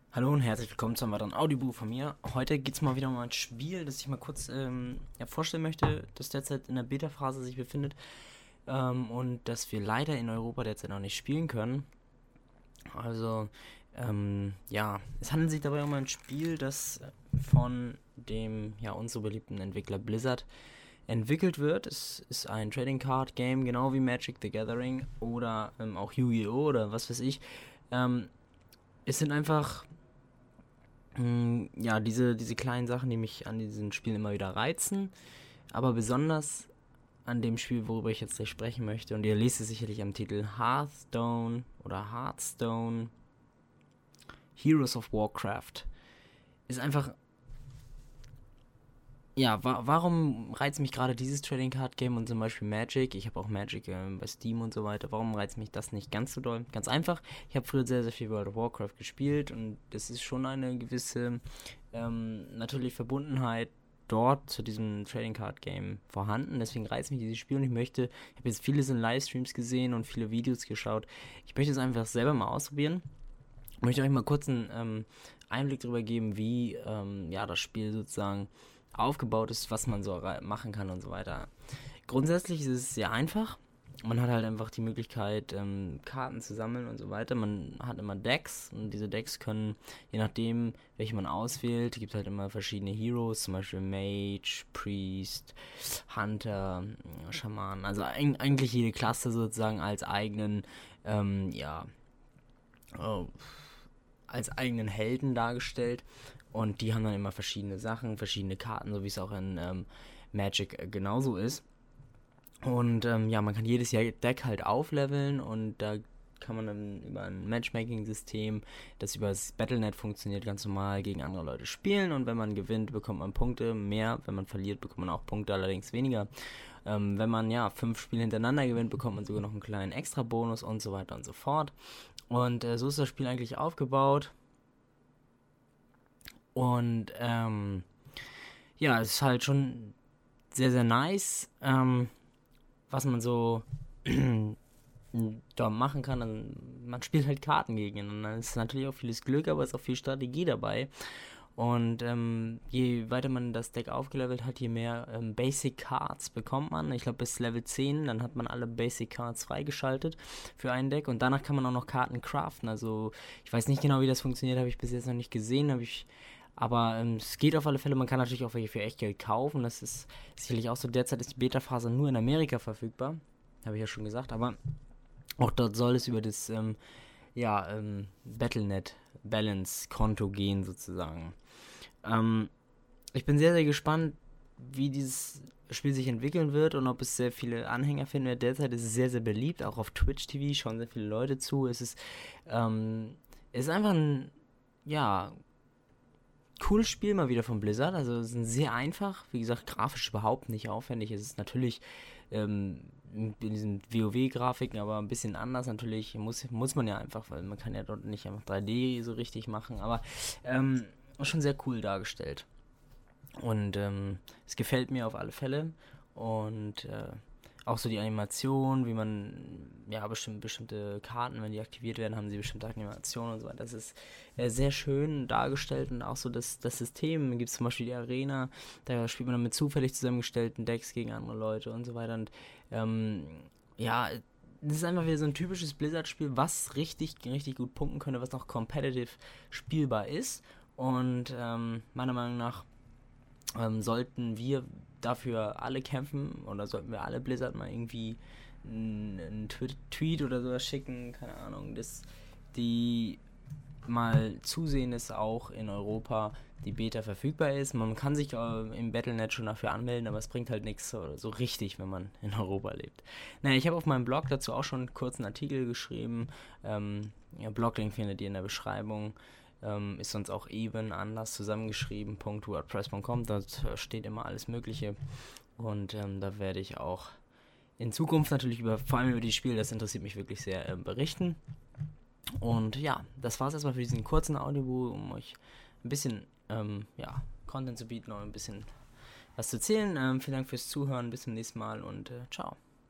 Hallo und herzlich willkommen zu einem weiteren Audiobuch von mir. Heute geht es mal wieder um ein Spiel, das ich mal kurz vorstellen möchte, das derzeit in der Beta-Phase sich befindet und das wir leider in Europa derzeit noch nicht spielen können. Also, es handelt sich dabei um ein Spiel, das von dem uns so beliebten Entwickler Blizzard entwickelt wird. Es ist ein Trading Card Game, genau wie Magic the Gathering oder auch Yu-Gi-Oh! Oder was weiß ich. Es sind einfach diese kleinen Sachen, die mich an diesen Spielen immer wieder reizen, aber besonders an dem Spiel, worüber ich jetzt gleich sprechen möchte, und ihr lest es sicherlich am Titel Hearthstone Heroes of Warcraft, ist einfach, warum reizt mich gerade dieses Trading Card Game und zum Beispiel Magic? Ich habe auch Magic bei Steam und so weiter. Warum reizt mich das nicht ganz so doll? Ganz einfach, ich habe früher sehr, sehr viel World of Warcraft gespielt und das ist schon eine gewisse, natürlich Verbundenheit dort zu diesem Trading Card Game vorhanden. Deswegen reizt mich dieses Spiel und ich habe jetzt vieles in Livestreams gesehen und viele Videos geschaut. Ich möchte es einfach selber mal ausprobieren. Ich möchte euch mal kurz einen Einblick darüber geben, wie das Spiel sozusagen aufgebaut ist, was man so machen kann und so weiter. Grundsätzlich ist es sehr einfach. Man hat halt einfach die Möglichkeit, Karten zu sammeln und so weiter. Man hat immer Decks und diese Decks können, je nachdem, welche man auswählt, gibt halt immer verschiedene Heroes, zum Beispiel Mage, Priest, Hunter, Schaman. Also eigentlich jede Klasse sozusagen als eigenen, als eigenen Helden dargestellt. Und die haben dann immer verschiedene Sachen, verschiedene Karten, so wie es auch in Magic genauso ist. Und man kann jedes Deck halt aufleveln und da kann man dann über ein Matchmaking-System, das über das Battle.net funktioniert, ganz normal gegen andere Leute spielen. Und wenn man gewinnt, bekommt man Punkte mehr. Wenn man verliert, bekommt man auch Punkte, allerdings weniger. Wenn man 5 Spiele hintereinander gewinnt, bekommt man sogar noch einen kleinen Extra-Bonus und so weiter und so fort. Und so ist das Spiel eigentlich aufgebaut. Und es ist halt schon sehr, sehr nice, was man so da machen kann. Man spielt halt Karten gegen und dann ist natürlich auch vieles Glück, aber es ist auch viel Strategie dabei. Und je weiter man das Deck aufgelevelt hat, je mehr Basic Cards bekommt man. Ich glaube bis Level 10, dann hat man alle Basic Cards freigeschaltet für ein Deck. Und danach kann man auch noch Karten craften. Also ich weiß nicht genau, wie das funktioniert, habe ich bis jetzt noch nicht gesehen. Aber es geht auf alle Fälle. Man kann natürlich auch welche für echt Geld kaufen. Das ist sicherlich auch so. Derzeit ist die Beta-Phase nur in Amerika verfügbar. Habe ich ja schon gesagt. Aber auch dort soll es über das Battle.net Balance-Konto gehen sozusagen. Ich bin sehr, sehr gespannt, wie dieses Spiel sich entwickeln wird und ob es sehr viele Anhänger finden wird. Derzeit ist es sehr, sehr beliebt, auch auf Twitch TV schauen sehr viele Leute zu. Es ist einfach ein, cooles Spiel mal wieder von Blizzard. Also es ist sehr einfach, wie gesagt, grafisch überhaupt nicht aufwendig. Es ist natürlich in diesen WoW-Grafiken, aber ein bisschen anders natürlich. Muss man ja einfach, weil man kann ja dort nicht einfach 3D so richtig machen, aber schon sehr cool dargestellt. Und es gefällt mir auf alle Fälle. Und auch so die Animation, wie man, bestimmte Karten, wenn die aktiviert werden, haben sie bestimmte Animationen und so weiter. Das ist sehr schön dargestellt und auch so das System. Gibt es zum Beispiel die Arena, da spielt man dann mit zufällig zusammengestellten Decks gegen andere Leute und so weiter. Und das ist einfach wieder so ein typisches Blizzard-Spiel, was richtig, richtig gut punkten könnte, was noch competitive spielbar ist. Und meiner Meinung nach sollten wir dafür alle kämpfen oder sollten wir alle Blizzard mal irgendwie einen Tweet oder sowas schicken, keine Ahnung, dass die mal zusehen, dass auch in Europa die Beta verfügbar ist. Man kann sich im Battle.net schon dafür anmelden, aber es bringt halt nichts so richtig, wenn man in Europa lebt. Naja, ich habe auf meinem Blog dazu auch schon einen kurzen Artikel geschrieben. Bloglink findet ihr in der Beschreibung. Ist sonst auch eben anders zusammengeschrieben, .wordpress.com, dort steht immer alles Mögliche und da werde ich auch in Zukunft natürlich vor allem über die Spiele, das interessiert mich wirklich sehr, berichten. Und ja, das war es erstmal für diesen kurzen Audiobuch, um euch ein bisschen Content zu bieten und ein bisschen was zu erzählen. Vielen Dank fürs Zuhören, bis zum nächsten Mal und ciao.